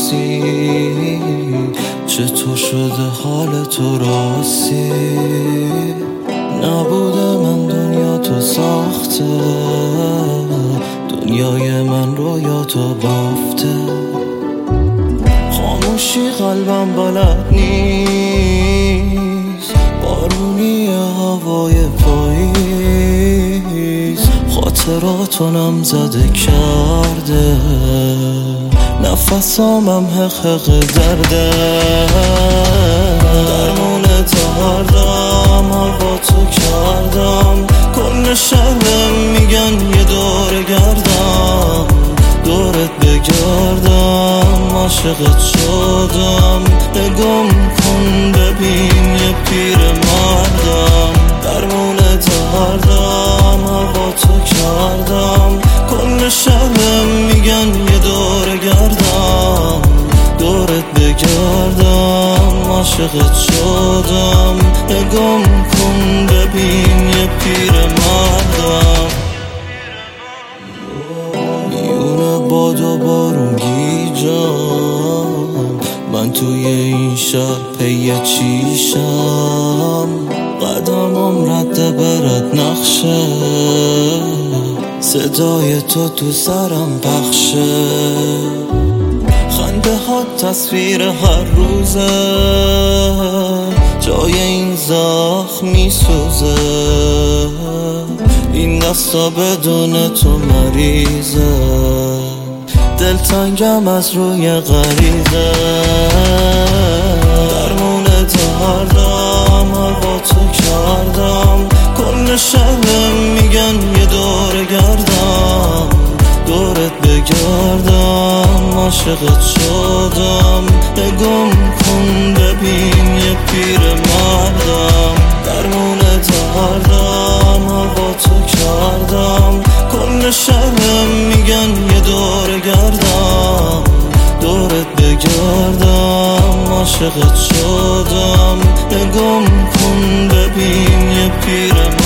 نیستی، چطور شده حال تو راستی؟ نبوده من دنیا تو ساخته، دنیای من رویا تو بافته. خاموشی قلبم بلد نیست، بارونی هوای پاییز خاطراتو نم زده کرده، نفسامم حقق درده. درمون تردم هوا تو کردم، کل شهرم میگن یه دور گردم، دورت بگردم عاشقت شدم. نگم کن ببین یه پیر مردم، درمون تردم هوا تو کردم، کل شهرم میگن یه دور گردم، دورت بگردم عاشقت شدم. نگم کن ببین یه پیر مردم، میونه باد و بارون گیجم، من توی این شهر پی چیشم، قدمم رد برد نقشه، صدای تو سرم پخشه. خنده ها تصویر هر روزه، جای این زخم میسوزه، این دستا بدون تو مریضه، دلتنگم از روی غریزه. درمون تردم هوا تو کردم، کل شهرم میگن یه دور گردم، دورت بگردم عاشقت شدم. نگم کن ببین یه پیر مردم، درمون تردم هوا تو کردم، کل شهرم میگن یه دور گردم، دورت بگردم عاشقت شدم. نگم کن ببین یه پیر مردم.